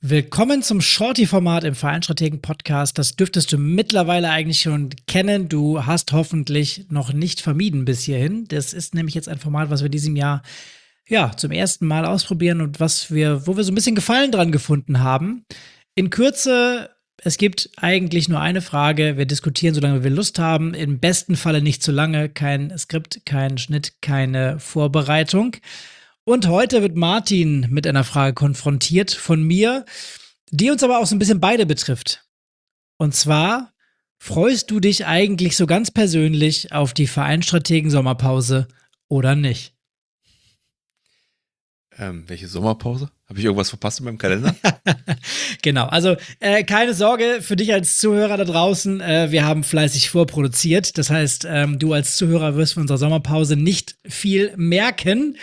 Willkommen zum Shorty-Format im Vereinstrategen-Podcast. Das dürftest du mittlerweile eigentlich schon kennen. Du hast hoffentlich noch nicht vermieden bis hierhin. Das ist nämlich jetzt ein Format, was wir diesem Jahr zum ersten Mal ausprobieren und wo wir so ein bisschen Gefallen dran gefunden haben. In Kürze, es gibt eigentlich nur eine Frage. Wir diskutieren, solange wir Lust haben. Im besten Falle nicht zu lange. Kein Skript, kein Schnitt, keine Vorbereitung. Und heute wird Martin mit einer Frage konfrontiert von mir, die uns aber auch so ein bisschen beide betrifft. Und zwar, freust du dich eigentlich so ganz persönlich auf die Vereinstrategen-Sommerpause oder nicht? Welche Sommerpause? Habe ich irgendwas verpasst in meinem Kalender? Genau, also keine Sorge für dich als Zuhörer da draußen, wir haben fleißig vorproduziert. Das heißt, du als Zuhörer wirst von unserer Sommerpause nicht viel merken.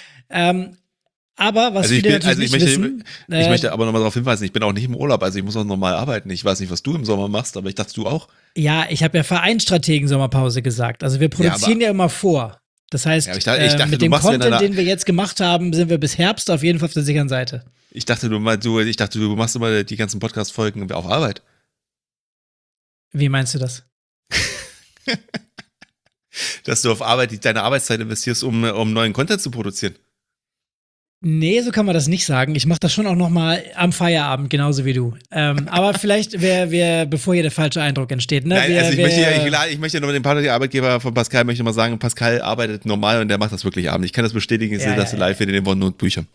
Aber was viele natürlich nicht wissen, ich möchte aber nochmal darauf hinweisen, ich bin auch nicht im Urlaub, also ich muss auch normal arbeiten. Ich weiß nicht, was du im Sommer machst, aber ich dachte, du auch. Ja, ich habe ja Vereinstrategen-Sommerpause gesagt. Also wir produzieren ja immer vor. Das heißt, ich dachte, mit dem Content, den wir jetzt gemacht haben, sind wir bis Herbst auf jeden Fall auf der sicheren Seite. Ich dachte, du machst immer die ganzen Podcast-Folgen auf Arbeit. Wie meinst du das? Dass du auf Arbeit deine Arbeitszeit investierst, um neuen Content zu produzieren. Nee, so kann man das nicht sagen. Ich mache das schon auch noch mal am Feierabend, genauso wie du. Aber vielleicht, bevor hier der falsche Eindruck entsteht. Ne? Nein, ich möchte nur den Arbeitgeber von Pascal möchte mal sagen, Pascal arbeitet normal und der macht das wirklich abends. Ich kann das bestätigen, ich sehe das live in den OneNote-Büchern.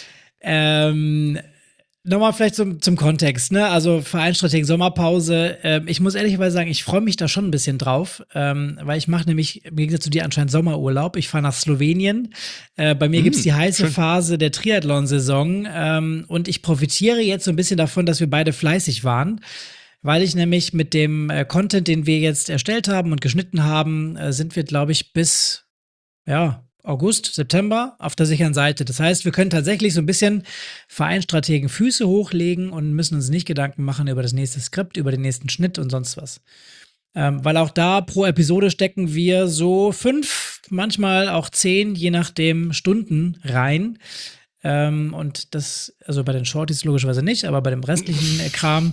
Nochmal vielleicht zum Kontext, ne? Also Vereinstrategen Sommerpause. Ich muss ehrlicherweise sagen, ich freue mich da schon ein bisschen drauf, weil ich mache nämlich im Gegensatz zu dir anscheinend Sommerurlaub. Ich fahre nach Slowenien. Bei mir gibt's die heiße Phase der Triathlon-Saison und ich profitiere jetzt so ein bisschen davon, dass wir beide fleißig waren, weil ich nämlich mit dem Content, den wir jetzt erstellt haben und geschnitten haben, sind wir, glaube ich, bis August, September auf der sicheren Seite. Das heißt, wir können tatsächlich so ein bisschen Vereinstrategen Füße hochlegen und müssen uns nicht Gedanken machen über das nächste Skript, über den nächsten Schnitt und sonst was. Weil auch da pro Episode stecken wir so 5, manchmal auch 10, je nachdem, Stunden rein. Und das, also bei den Shorties logischerweise nicht, aber bei dem restlichen Kram.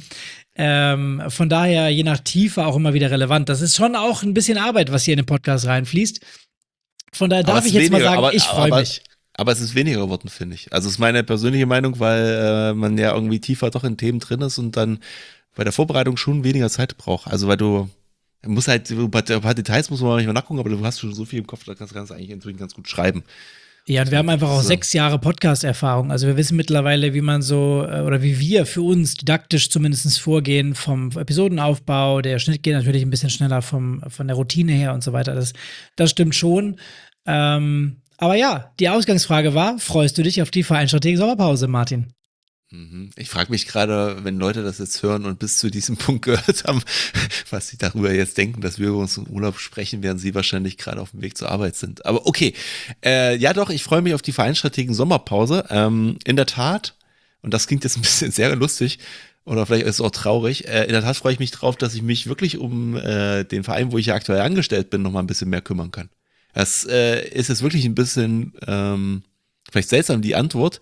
Von daher, je nach Tiefe auch immer wieder relevant. Das ist schon auch ein bisschen Arbeit, was hier in den Podcast reinfließt. Von daher darf ich jetzt mal sagen, ich freue mich. Aber es ist weniger geworden, finde ich. Also es ist meine persönliche Meinung, weil man ja irgendwie tiefer doch in Themen drin ist und dann bei der Vorbereitung schon weniger Zeit braucht. Also weil du musst halt, ein paar Details muss man manchmal nachgucken, aber du hast schon so viel im Kopf, da kannst du eigentlich inzwischen ganz gut schreiben. Ja, und wir haben einfach auch 6 Jahre Podcast-Erfahrung. Also wir wissen mittlerweile, wie man oder wie wir für uns didaktisch zumindest vorgehen vom Episodenaufbau. Der Schnitt geht natürlich ein bisschen schneller von der Routine her und so weiter. Das stimmt schon. Aber ja, die Ausgangsfrage war, freust du dich auf die Vereinstrategen Sommerpause, Martin? Ich frage mich gerade, wenn Leute das jetzt hören und bis zu diesem Punkt gehört haben, was sie darüber jetzt denken, dass wir über uns im Urlaub sprechen, während sie wahrscheinlich gerade auf dem Weg zur Arbeit sind. Aber okay, ja doch, ich freue mich auf die Vereinstrategen Sommerpause. In der Tat, und das klingt jetzt ein bisschen sehr lustig, oder vielleicht ist es auch traurig, in der Tat freue ich mich drauf, dass ich mich wirklich um den Verein, wo ich ja aktuell angestellt bin, noch mal ein bisschen mehr kümmern kann. Das ist jetzt wirklich ein bisschen vielleicht seltsam, die Antwort,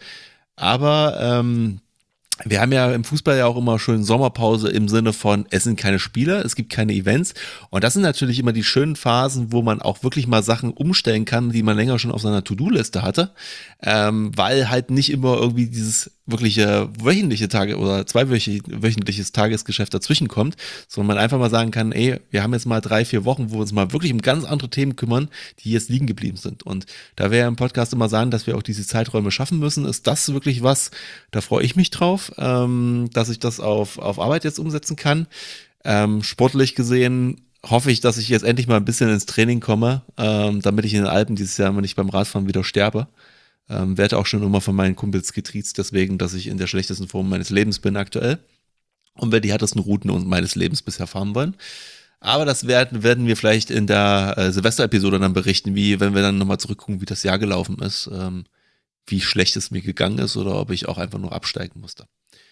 aber wir haben ja im Fußball ja auch immer schön Sommerpause im Sinne von, es sind keine Spieler, es gibt keine Events und das sind natürlich immer die schönen Phasen, wo man auch wirklich mal Sachen umstellen kann, die man länger schon auf seiner To-Do-Liste hatte, weil halt nicht immer irgendwie dieses wirkliche wöchentliche Tage oder zweiwöchentliches Tagesgeschäft dazwischen kommt, sondern man einfach mal sagen kann, ey, wir haben jetzt mal 3-4 Wochen, wo wir uns mal wirklich um ganz andere Themen kümmern, die jetzt liegen geblieben sind. Und da wir ja im Podcast immer sagen, dass wir auch diese Zeiträume schaffen müssen, ist das wirklich was, da freue ich mich drauf, dass ich das auf Arbeit jetzt umsetzen kann. Sportlich gesehen hoffe ich, dass ich jetzt endlich mal ein bisschen ins Training komme, damit ich in den Alpen dieses Jahr nicht beim Radfahren wieder sterbe. Werde auch schon immer von meinen Kumpels getriezt, deswegen, dass ich in der schlechtesten Form meines Lebens bin aktuell und wir die härtesten Routen meines Lebens bisher fahren wollen. Aber das werden wir vielleicht in der Silvester-Episode dann berichten, wenn wir dann nochmal zurückgucken, wie das Jahr gelaufen ist, wie schlecht es mir gegangen ist oder ob ich auch einfach nur absteigen musste.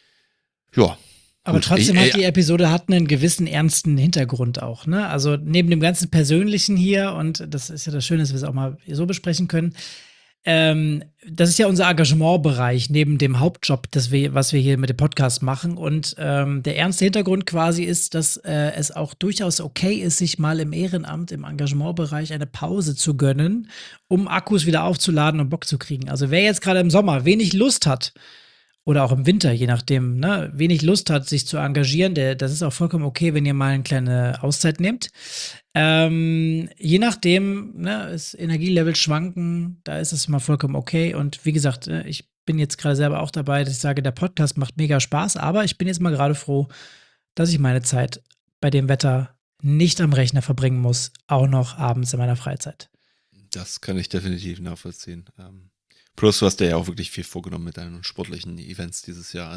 Ja. Aber trotzdem hat die Episode einen gewissen ernsten Hintergrund auch, ne? Also neben dem ganzen Persönlichen hier, und das ist ja das Schöne, dass wir es auch mal so besprechen können, Das ist ja unser Engagementbereich neben dem Hauptjob, was wir hier mit dem Podcast machen. Und der ernste Hintergrund quasi ist, dass es auch durchaus okay ist, sich mal im Ehrenamt, im Engagementbereich eine Pause zu gönnen, um Akkus wieder aufzuladen und Bock zu kriegen. Also wer jetzt gerade im Sommer wenig Lust hat, oder auch im Winter, je nachdem, ne, wenig Lust hat, sich zu engagieren, das ist auch vollkommen okay, wenn ihr mal eine kleine Auszeit nehmt. Je nachdem, ne, ist Energielevel schwanken, da ist es mal vollkommen okay. Und wie gesagt, ich bin jetzt gerade selber auch dabei, dass ich sage, der Podcast macht mega Spaß, aber ich bin jetzt mal gerade froh, dass ich meine Zeit bei dem Wetter nicht am Rechner verbringen muss, auch noch abends in meiner Freizeit. Das kann ich definitiv nachvollziehen. Plus, du hast dir ja auch wirklich viel vorgenommen mit deinen sportlichen Events dieses Jahr.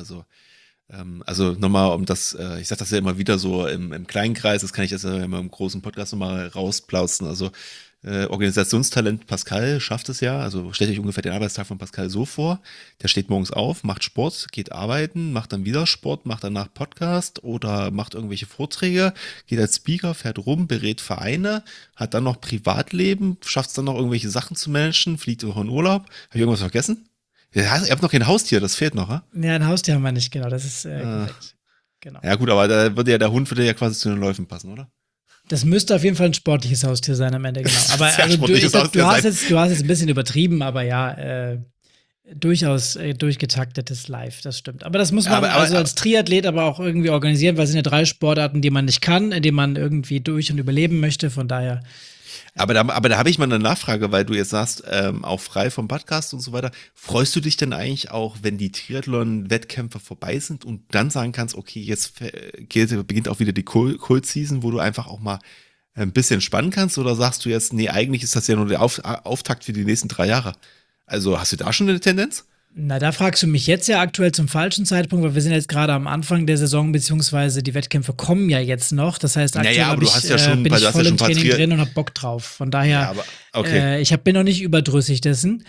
Also nochmal um das, ich sage das ja immer wieder so im kleinen Kreis, das kann ich jetzt ja immer im großen Podcast nochmal rausplauzen. Also Organisationstalent Pascal schafft es ja. Also stellt euch ungefähr den Arbeitstag von Pascal so vor. Der steht morgens auf, macht Sport, geht arbeiten, macht dann wieder Sport, macht danach Podcast oder macht irgendwelche Vorträge, geht als Speaker, fährt rum, berät Vereine, hat dann noch Privatleben, schafft es dann noch irgendwelche Sachen zu managen, fliegt auch in Urlaub. Habe ich irgendwas vergessen? Ja, ihr habt noch kein Haustier, das fehlt noch, ha? Ja, ein Haustier haben wir nicht, genau, das ist korrekt. Genau. Ja gut, aber der Hund würde ja quasi zu den Läufen passen, oder? Das müsste auf jeden Fall ein sportliches Haustier sein am Ende, genau. Aber Sehr also, sportliches Haustier du hast sein. jetzt ein bisschen übertrieben, aber ja, durchaus durchgetaktetes Live, das stimmt. Aber das muss man also als Triathlet aber auch irgendwie organisieren, weil es sind ja 3 Sportarten, die man nicht kann, in denen man irgendwie durch und überleben möchte. Von daher. Aber da habe ich mal eine Nachfrage, weil du jetzt sagst, auch frei vom Podcast und so weiter. Freust du dich denn eigentlich auch, wenn die Triathlon-Wettkämpfe vorbei sind und dann sagen kannst, okay, jetzt beginnt auch wieder die Cold-Season, wo du einfach auch mal ein bisschen spannen kannst? Oder sagst du jetzt, nee, eigentlich ist das ja nur der Auftakt für die nächsten 3 Jahre? Also hast du da schon eine Tendenz? Na, da fragst du mich jetzt ja aktuell zum falschen Zeitpunkt, weil wir sind jetzt gerade am Anfang der Saison, beziehungsweise die Wettkämpfe kommen ja jetzt noch. Das heißt, aktuell bin ich voll im Training drin und hab Bock drauf. Von daher, ja, aber, okay. Ich bin noch nicht überdrüssig dessen.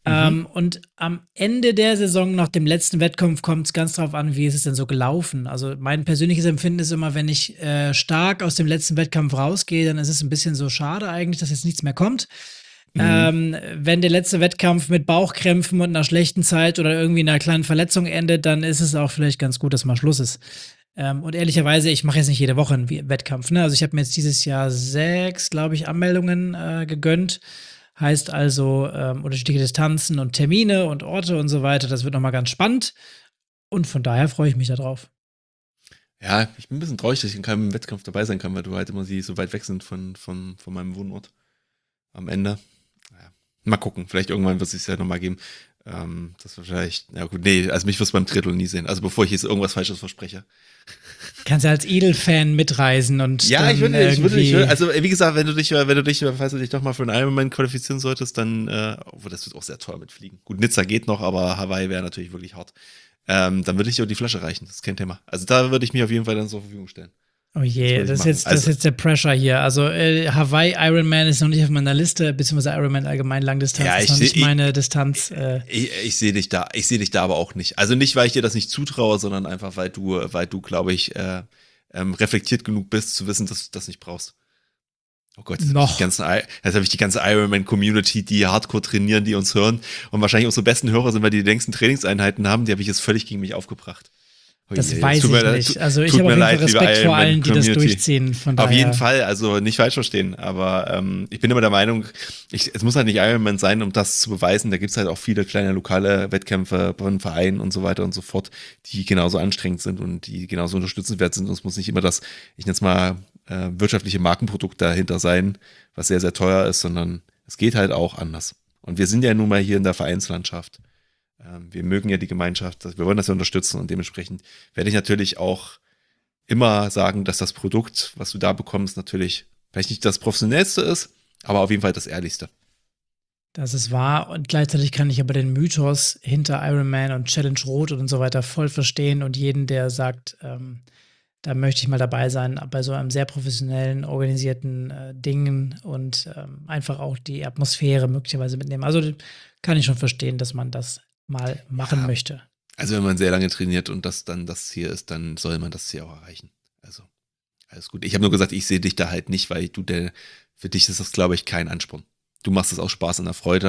Und am Ende der Saison, nach dem letzten Wettkampf, kommt es ganz drauf an, wie ist es denn so gelaufen. Also mein persönliches Empfinden ist immer, wenn ich stark aus dem letzten Wettkampf rausgehe, dann ist es ein bisschen so schade eigentlich, dass jetzt nichts mehr kommt. Wenn der letzte Wettkampf mit Bauchkrämpfen und einer schlechten Zeit oder irgendwie einer kleinen Verletzung endet, dann ist es auch vielleicht ganz gut, dass mal Schluss ist. Und ehrlicherweise, ich mache jetzt nicht jede Woche einen Wettkampf. Ne? Also ich habe mir jetzt dieses Jahr 6, glaube ich, Anmeldungen gegönnt. Heißt also unterschiedliche Distanzen und Termine und Orte und so weiter. Das wird nochmal ganz spannend. Und von daher freue ich mich darauf. Ja, ich bin ein bisschen traurig, dass ich in keinem Wettkampf dabei sein kann, weil du halt immer so weit weg sind von meinem Wohnort am Ende. Naja. Mal gucken, vielleicht irgendwann wird es sich ja nochmal geben. Das wahrscheinlich, ja gut, nee, also mich wirst du beim Triathlon nie sehen. Also bevor ich jetzt irgendwas Falsches verspreche. Kannst ja als Edel-Fan mitreisen und ja, ich würde, also wie gesagt, wenn du dich, falls du dich doch mal für einen Ironman qualifizieren solltest, dann, das wird auch sehr teuer mitfliegen. Gut, Nizza geht noch, aber Hawaii wäre natürlich wirklich hart. Dann würde ich dir auch die Flasche reichen, das ist kein Thema. Also da würde ich mich auf jeden Fall dann zur Verfügung stellen. Oh je, das ist jetzt der Pressure hier. Also Hawaii Ironman ist noch nicht auf meiner Liste, beziehungsweise Ironman allgemein Langdistanz ist noch nicht meine Distanz. Ich sehe dich da aber auch nicht. Also nicht, weil ich dir das nicht zutraue, sondern einfach, weil du, glaube ich, reflektiert genug bist, zu wissen, dass du das nicht brauchst. Oh Gott, jetzt habe ich die ganze Ironman-Community, die Hardcore trainieren, die uns hören und wahrscheinlich unsere besten Hörer sind, weil die längsten Trainingseinheiten haben, die habe ich jetzt völlig gegen mich aufgebracht. Das weiß ich nicht. Also ich habe auf jeden Fall Respekt vor allen, die das durchziehen. Von daher. Auf jeden Fall, also nicht falsch verstehen, aber ich bin immer der Meinung, es muss halt nicht Ironman sein, um das zu beweisen. Da gibt es halt auch viele kleine lokale Wettkämpfe von Vereinen und so weiter und so fort, die genauso anstrengend sind und die genauso unterstützenswert sind. Und es muss nicht immer das, ich nenne es mal, wirtschaftliche Markenprodukt dahinter sein, was sehr, sehr teuer ist, sondern es geht halt auch anders. Und wir sind ja nun mal hier in der Vereinslandschaft. Wir mögen ja die Gemeinschaft, wir wollen das ja unterstützen und dementsprechend werde ich natürlich auch immer sagen, dass das Produkt, was du da bekommst, natürlich vielleicht nicht das professionellste ist, aber auf jeden Fall das ehrlichste. Das ist wahr und gleichzeitig kann ich aber den Mythos hinter Ironman und Challenge Rot und so weiter voll verstehen und jeden, der sagt, da möchte ich mal dabei sein, bei so einem sehr professionellen, organisierten Dingen und einfach auch die Atmosphäre möglicherweise mitnehmen. Also kann ich schon verstehen, dass man das mal machen möchte. Also wenn man sehr lange trainiert und das dann das Ziel ist, dann soll man das Ziel auch erreichen. Also alles gut. Ich habe nur gesagt, ich sehe dich da halt nicht, weil für dich ist das, glaube ich, kein Ansporn. Du machst es aus Spaß und der Freude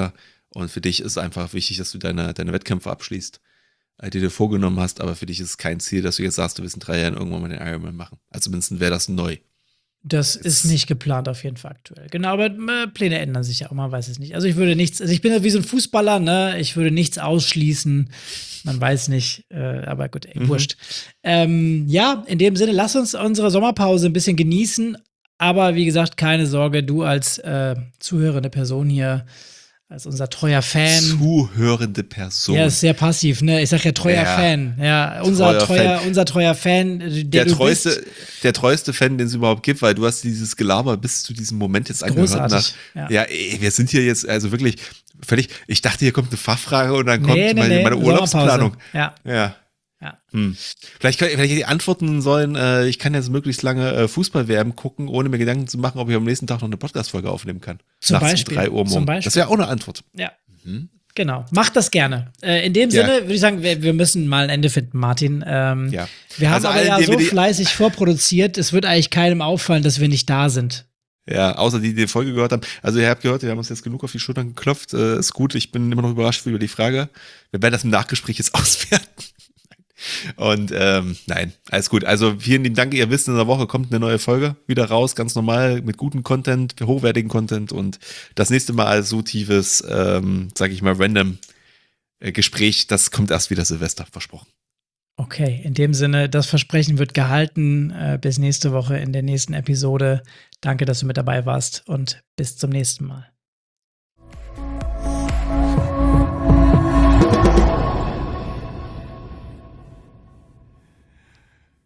Und für dich ist einfach wichtig, dass du deine Wettkämpfe abschließt, die du dir vorgenommen hast. Aber für dich ist es kein Ziel, dass du jetzt sagst, du willst in 3 Jahren irgendwann mal den Ironman machen. Also zumindest wäre das neu. Das ist nicht geplant auf jeden Fall aktuell. Genau, aber Pläne ändern sich ja auch, man weiß es nicht. Also ich würde nichts, also ich bin ja wie so ein Fußballer, ne? Ich würde nichts ausschließen. Man weiß nicht, aber gut, wurscht. Ja, in dem Sinne, lass uns unsere Sommerpause ein bisschen genießen. Aber wie gesagt, keine Sorge, du als zuhörende Person hier, als unser treuer Fan. Zuhörende Person. Ja, ist sehr passiv, ne? Ich sag ja treuer Fan. Ja, unser treuer Fan. Der treueste Fan, den es überhaupt gibt, weil du hast dieses Gelaber bis zu diesem Moment jetzt angehört. Ja, wir sind hier jetzt also wirklich völlig, ich dachte, hier kommt eine Fachfrage und dann kommt meine Urlaubsplanung. Ja. Vielleicht hätte ich die Antworten sollen, ich kann jetzt möglichst lange Fußballwerben gucken, ohne mir Gedanken zu machen, ob ich am nächsten Tag noch eine Podcast-Folge aufnehmen kann. Zum Beispiel. 3 Uhr morgens. Das wäre auch eine Antwort. Ja. Genau. Macht das gerne. In dem Sinne würde ich sagen, wir müssen mal ein Ende finden, Martin. Wir haben aber so fleißig vorproduziert, es wird eigentlich keinem auffallen, dass wir nicht da sind. Ja, außer die Folge gehört haben. Also ihr habt gehört, wir haben uns jetzt genug auf die Schultern geklopft. Ist gut, ich bin immer noch überrascht über die Frage. Wir werden das im Nachgespräch jetzt auswerten. Und nein, alles gut. Also vielen lieben Dank. Ihr wisst, in der Woche kommt eine neue Folge wieder raus, ganz normal, mit gutem Content, hochwertigen Content. Und das nächste Mal als so tiefes, sag ich mal, random Gespräch, das kommt erst wieder Silvester, versprochen. Okay, in dem Sinne, das Versprechen wird gehalten. Bis nächste Woche in der nächsten Episode. Danke, dass du mit dabei warst und bis zum nächsten Mal.